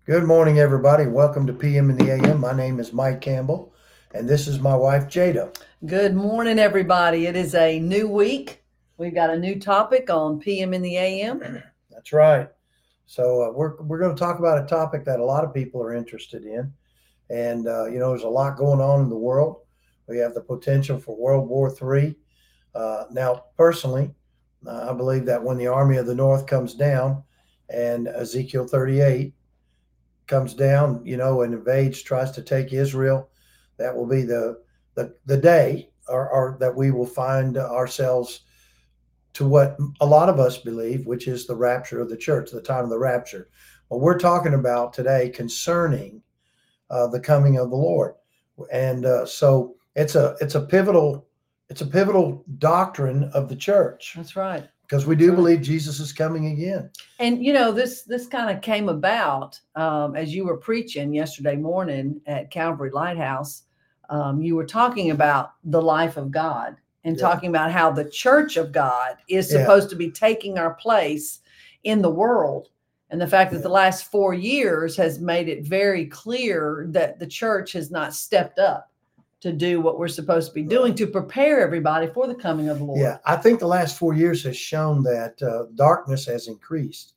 Good morning, everybody. Welcome to PM in the AM. My name is Mike Campbell, and this is my wife, Jada. Good morning, everybody. It is a new week. We've got a new topic on PM in the AM. That's right. So we're going to talk about a topic that a lot of people are interested in, and there's a lot going on in the world. We have the potential for World War III. Now, personally, I believe that when the army of the North comes down, and Ezekiel 38 comes down, and invades, tries to take Israel, that will be the day, or that we will find ourselves to what a lot of us believe, which is the rapture of the church, the time of the rapture. Well, we're talking about today concerning the coming of the Lord, and so it's a pivotal doctrine of the church. That's right. Because we do believe Jesus is coming again. And this kind of came about as you were preaching yesterday morning at Calvary Lighthouse. You were talking about the life of God and talking about how the church of God is supposed to be taking our place in the world. And the fact that the last 4 years has made it very clear that the church has not stepped up to do what we're supposed to be doing to prepare everybody for the coming of the Lord. Yeah, I think the last 4 years has shown that darkness has increased,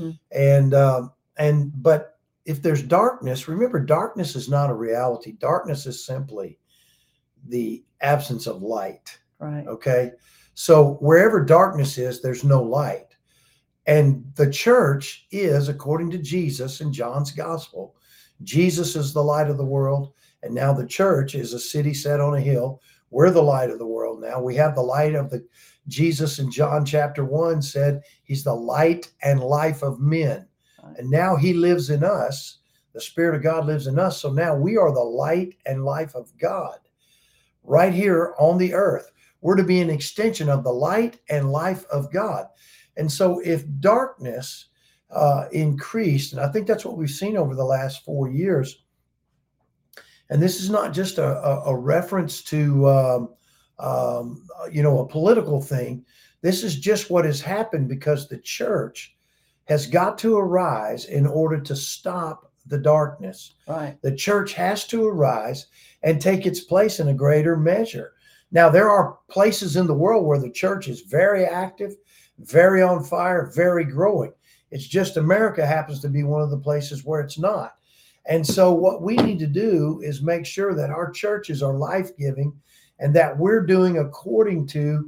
but if there's darkness, remember, darkness is not a reality. Darkness is simply the absence of light. Right. Okay, so wherever darkness is, there's no light, and the church is, according to Jesus in John's Gospel, Jesus is the light of the world. And now the church is a city set on a hill. We're the light of the world now. We have the light of the Jesus in John chapter 1 said he's the light and life of men. Right. And now he lives in us. The Spirit of God lives in us. So now we are the light and life of God right here on the earth. We're to be an extension of the light and life of God. And so if darkness increased, and I think that's what we've seen over the last 4 years, and this is not just a reference to, a political thing. This is just what has happened because the church has got to arise in order to stop the darkness. Right. The church has to arise and take its place in a greater measure. Now, there are places in the world where the church is very active, very on fire, very growing. It's just America happens to be one of the places where it's not. And so what we need to do is make sure that our churches are life-giving and that we're doing according to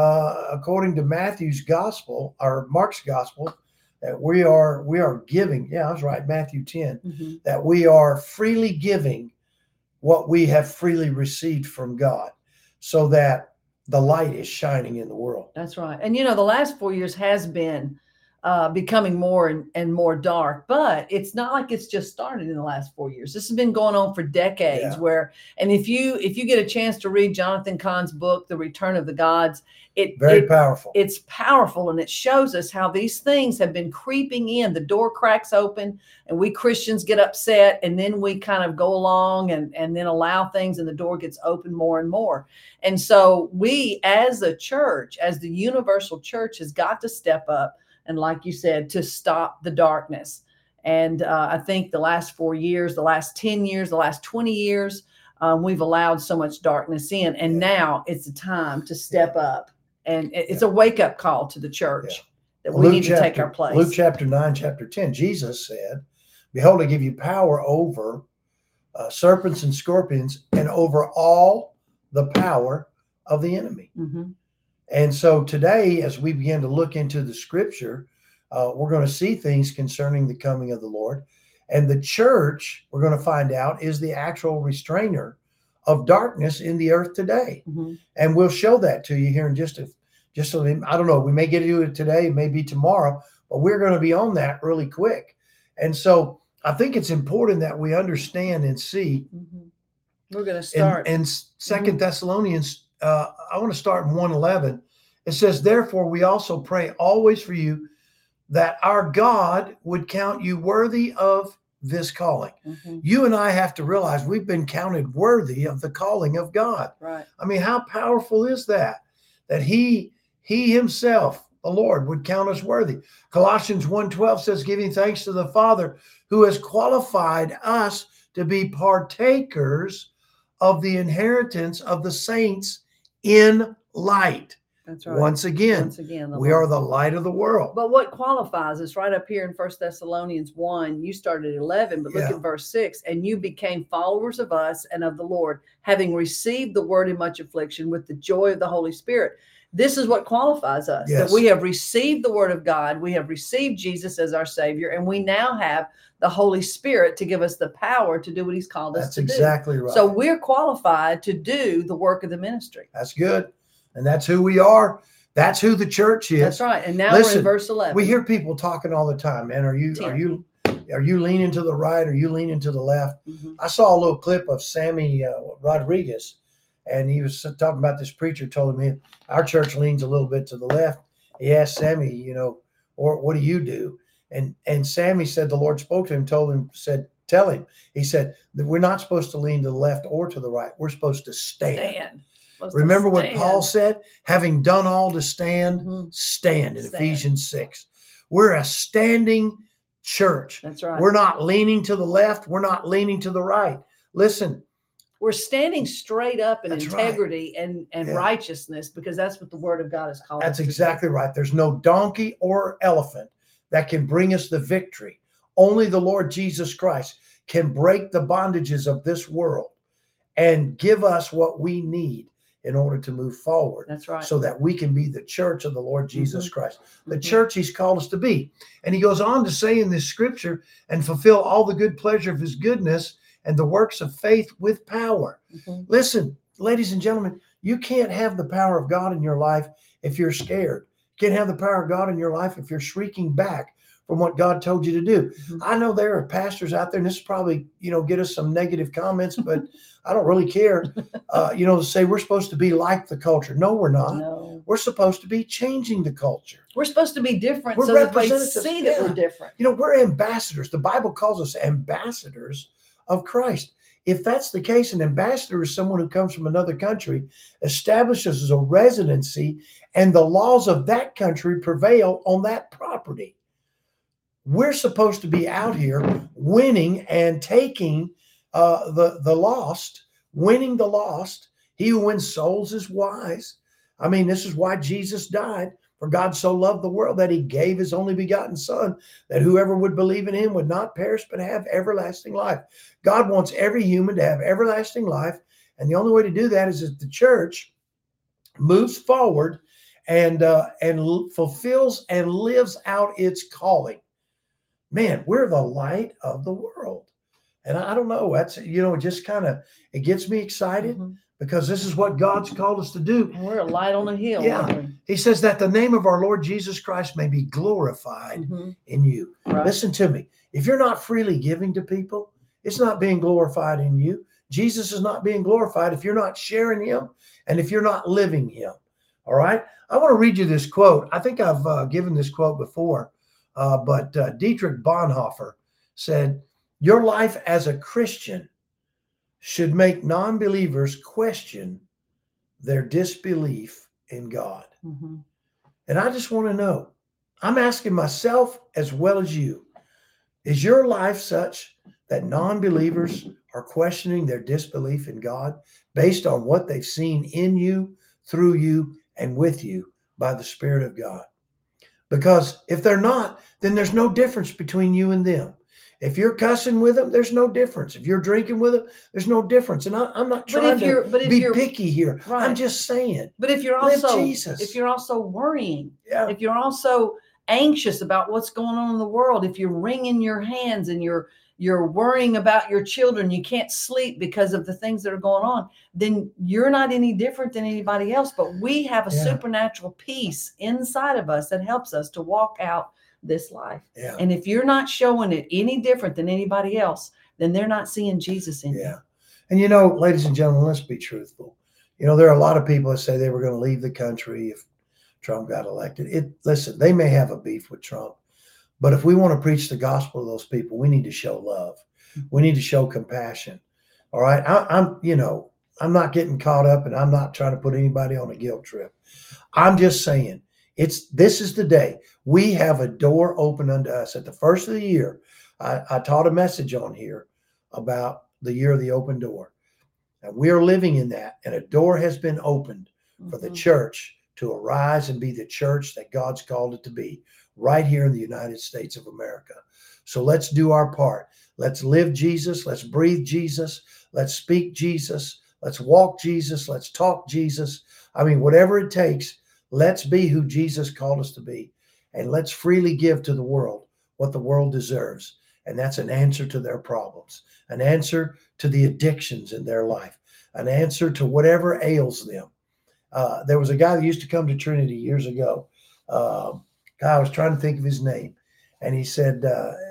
Matthew's gospel or Mark's gospel, that we are giving. Yeah, I was right. Matthew 10, that we are freely giving what we have freely received from God so that the light is shining in the world. That's right. And, the last 4 years has been becoming more and more dark, but it's not like it's just started in the last 4 years. This has been going on for decades. And if you get a chance to read Jonathan Cahn's book, The Return of the Gods, powerful. It's powerful, and it shows us how these things have been creeping in. The door cracks open, and we Christians get upset, and then we kind of go along and then allow things, and the door gets open more and more. And so we, as a church, as the universal church, has got to step up. And like you said, to stop the darkness. And I think the last 4 years, the last 10 years, the last 20 years, we've allowed so much darkness in. And now it's the time to step up. And it's a wake-up call to the church that we need to take our place. Luke chapter 9, chapter 10, Jesus said, "Behold, I give you power over serpents and scorpions and over all the power of the enemy." And so today, as we begin to look into the scripture, we're going to see things concerning the coming of the Lord. And the church, we're going to find out, is the actual restrainer of darkness in the earth today. And we'll show that to you here in just I don't know, we may get to it today, it may be tomorrow, but we're going to be on that really quick. And so I think it's important that we understand and see. We're going to start. In 2 Thessalonians, I want to start in 1:11. It says, "Therefore, we also pray always for you that our God would count you worthy of this calling." You and I have to realize we've been counted worthy of the calling of God. Right. I mean, how powerful is that? That he himself the Lord would count us worthy. Colossians 1:12 says, giving thanks to the Father who has qualified us to be partakers of the inheritance of the saints in light. That's right. Once again, we are the light of the world. But what qualifies is right up here in 1 Thessalonians 1. You started at 11, but look at verse 6. And you became followers of us and of the Lord, having received the word in much affliction with the joy of the Holy Spirit. This is what qualifies us, that we have received the word of God. We have received Jesus as our Savior, and we now have the Holy Spirit to give us the power to do what he's called us to do. That's exactly right. So we're qualified to do the work of the ministry. That's good. And that's who we are. That's who the church is. That's right. And now we're in verse 11. We hear people talking all the time, man. Are you leaning to the right? Are you leaning to the left? I saw a little clip of Sammy Rodriguez, and he was talking about this preacher told him our church leans a little bit to the left. He asked Sammy, or what do you do? And Sammy said the Lord spoke to him, tell him. He said that we're not supposed to lean to the left or to the right. We're supposed to stand. Remember what Paul said? Having done all to stand, stand in Ephesians 6. We're a standing church. That's right. We're not leaning to the left. We're not leaning to the right. Listen. We're standing straight up in integrity and righteousness, because that's what the word of God has called us. That's exactly right. There's no donkey or elephant that can bring us the victory. Only the Lord Jesus Christ can break the bondages of this world and give us what we need in order to move forward. That's right. So that we can be the church of the Lord Jesus Christ, the church he's called us to be. And he goes on to say in this scripture, and fulfill all the good pleasure of his goodness and the works of faith with power. Listen, ladies and gentlemen, you can't have the power of God in your life if you're scared. You can't have the power of God in your life if you're shrieking back from what God told you to do. I know there are pastors out there, and this is probably, get us some negative comments, but I don't really care, to say we're supposed to be like the culture. No, we're not. No. We're supposed to be changing the culture. We're supposed to be different so that they see that we're different. We're ambassadors. The Bible calls us ambassadors of Christ. If that's the case, an ambassador is someone who comes from another country, establishes a residency, and the laws of that country prevail on that property. We're supposed to be out here winning and taking the lost, winning the lost. He who wins souls is wise. I mean, this is why Jesus died. For God so loved the world that he gave his only begotten son, that whoever would believe in him would not perish, but have everlasting life. God wants every human to have everlasting life. And the only way to do that is that the church moves forward and fulfills and lives out its calling. Man, we're the light of the world. And I don't know, that's, it just it gets me excited because this is what God's called us to do. And we're a light on a hill. Yeah. He says that the name of our Lord Jesus Christ may be glorified in you. Right. Listen to me. If you're not freely giving to people, it's not being glorified in you. Jesus is not being glorified if you're not sharing him and if you're not living him. All right. I want to read you this quote. I think I've given this quote before. But Dietrich Bonhoeffer said, your life as a Christian should make non-believers question their disbelief in God. And I just want to know, I'm asking myself as well as you, is your life such that non-believers are questioning their disbelief in God based on what they've seen in you, through you, and with you by the Spirit of God? Because if they're not, then there's no difference between you and them. If you're cussing with them, there's no difference. If you're drinking with them, there's no difference. And I'm not trying to be picky here. Right. I'm just saying. But if you're also worrying, if you're also anxious about what's going on in the world, if you're wringing your hands and you're worrying about your children, you can't sleep because of the things that are going on, then you're not any different than anybody else. But we have a supernatural peace inside of us that helps us to walk out this life. Yeah. And if you're not showing it any different than anybody else, then they're not seeing Jesus in you. And ladies and gentlemen, let's be truthful. There are a lot of people that say they were going to leave the country if Trump got elected. Listen, they may have a beef with Trump. But if we want to preach the gospel to those people, we need to show love. We need to show compassion. All right. I'm not getting caught up, and I'm not trying to put anybody on a guilt trip. I'm just saying, This is the day. We have a door open unto us. At the first of the year, I taught a message on here about the year of the open door. And we are living in that. And a door has been opened for the church to arise and be the church that God's called it to be right here in the United States of America. So let's do our part. Let's live Jesus. Let's breathe Jesus. Let's speak Jesus. Let's walk Jesus. Let's talk Jesus. I mean, whatever it takes, let's be who Jesus called us to be. And let's freely give to the world what the world deserves. And that's an answer to their problems, an answer to the addictions in their life, an answer to whatever ails them. There was a guy that used to come to Trinity years ago. I was trying to think of his name. And he said,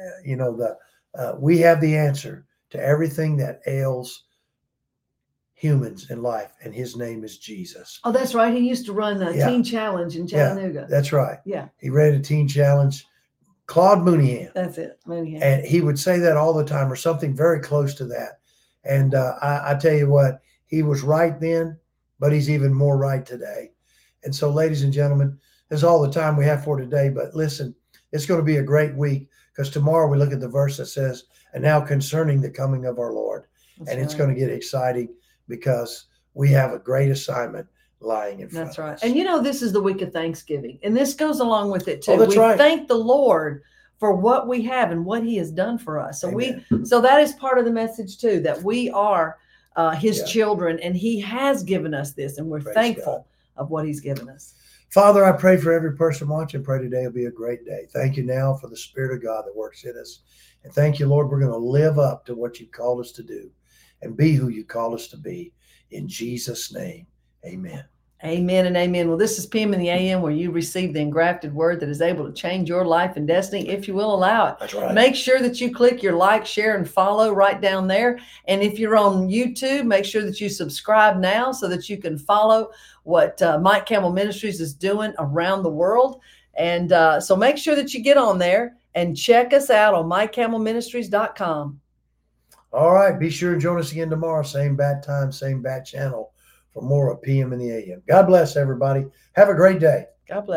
we have the answer to everything that ails humans in life. And his name is Jesus. Oh, that's right. He used to run the Teen Challenge in Chattanooga. Yeah, that's right. Yeah. He ran a Teen Challenge. Claude Mooneyham. That's it. Mooneyham. And he would say that all the time or something very close to that. And I tell you what, he was right then, but he's even more right today. And so, ladies and gentlemen, that's all the time we have for today. But listen, it's going to be a great week because tomorrow we look at the verse that says, and now concerning the coming of our Lord. That's and it's going to get exciting because we have a great assignment lying in front of us. That's right. And this is the week of Thanksgiving. And this goes along with it too. Oh, that's right. Thank the Lord for what we have and what he has done for us. So so that is part of the message too, that we are his children and he has given us this and we're thankful of what he's given us. Father, I pray for every person watching. Pray today will be a great day. Thank you now for the Spirit of God that works in us. And thank you, Lord, we're going to live up to what you called us to do and be who you called us to be. In Jesus' name, amen. Amen and amen. Well, this is PM in the AM where you receive the engrafted word that is able to change your life and destiny if you will allow it. That's right. Make sure that you click your like, share, and follow right down there. And if you're on YouTube, make sure that you subscribe now so that you can follow what Mike Campbell Ministries is doing around the world. And so make sure that you get on there and check us out on MikeCampbellMinistries.com. All right. Be sure to join us again tomorrow. Same bat time, same bat channel for more of PM in the AM. God bless everybody. Have a great day. God bless.